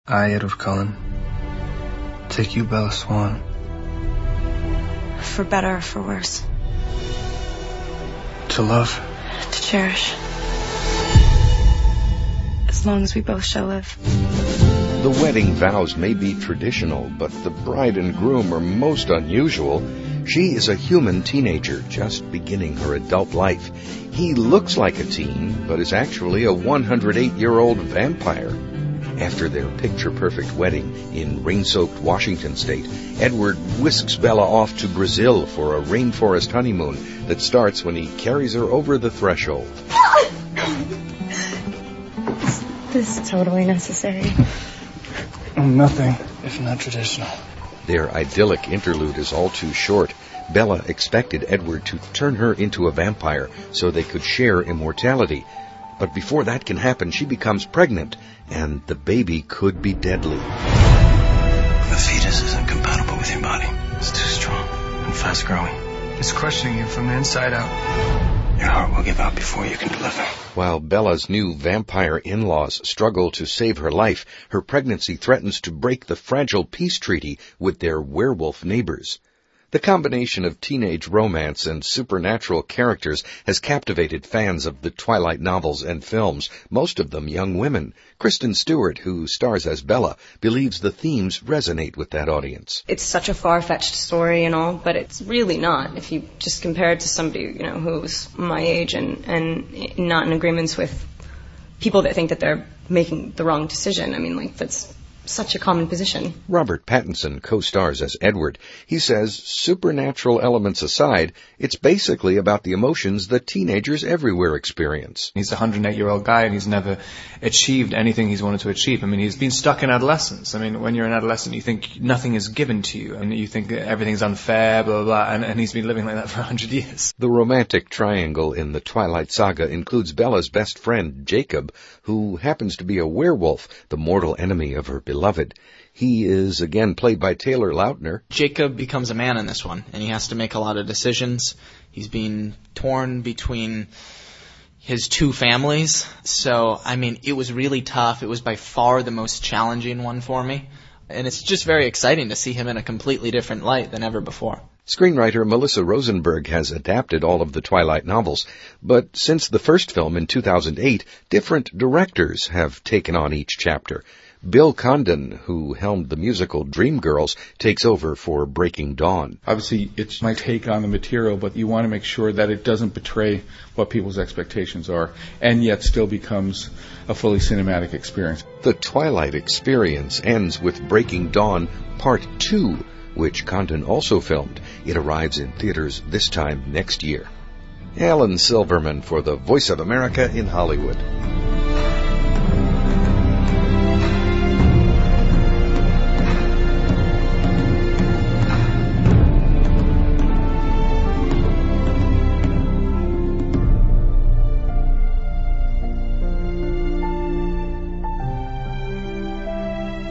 I, Edward Cullen, take you, Bella Swan. For better or for worse. To love. To cherish. As long as we both shall live. The wedding vows may be traditional, but the bride and groom are most unusual. She is a human teenager just beginning her adult life. He looks like a teen, but is actually a 108-year-old vampire. After their picture-perfect wedding in rain-soaked Washington state, Edward whisks Bella off to Brazil for a rainforest honeymoon that starts when he carries her over the threshold. This is totally necessary. Nothing if not traditional. Their idyllic interlude is all too short. Bella expected Edward to turn her into a vampire so they could share immortality. But before that can happen, she becomes pregnant, and the baby could be deadly. The fetus isn't compatible with your body. It's too strong and fast-growing. It's crushing you from the inside out. Your heart will give out before you can deliver. While Bella's new vampire in-laws struggle to save her life, her pregnancy threatens to break the fragile peace treaty with their werewolf neighbors. The combination of teenage romance and supernatural characters has captivated fans of the Twilight novels and films, most of them young women. Kristen Stewart, who stars as Bella, believes the themes resonate with that audience. It's such a far-fetched story and all, but it's really not. If you just compare it to somebody, who's my age and not in agreements with people that think that they're making the wrong decision. That's such a common position. Robert Pattinson co-stars as Edward. He says, supernatural elements aside, it's basically about the emotions that teenagers everywhere experience. He's a 108-year-old guy, and he's never achieved anything he's wanted to achieve. He's been stuck in adolescence. When you're an adolescent, you think nothing is given to you, and you think everything's unfair, blah, blah, blah, and he's been living like that for 100 years. The romantic triangle in the Twilight saga includes Bella's best friend, Jacob, who happens to be a werewolf, the mortal enemy of her beloved. He is again played by Taylor Lautner. Jacob becomes a man in this one, and he has to make a lot of decisions. He's being torn between his two families. So, it was really tough. It was by far the most challenging one for me. And it's just very exciting to see him in a completely different light than ever before. Screenwriter Melissa Rosenberg has adapted all of the Twilight novels, but since the first film in 2008, different directors have taken on each chapter. Bill Condon, who helmed the musical Dreamgirls, takes over for Breaking Dawn. Obviously, it's my take on the material, but you want to make sure that it doesn't betray what people's expectations are, and yet still becomes a fully cinematic experience. The Twilight experience ends with Breaking Dawn Part 2, which Condon also filmed. It arrives in theaters this time next year. Alan Silverman for the Voice of America in Hollywood.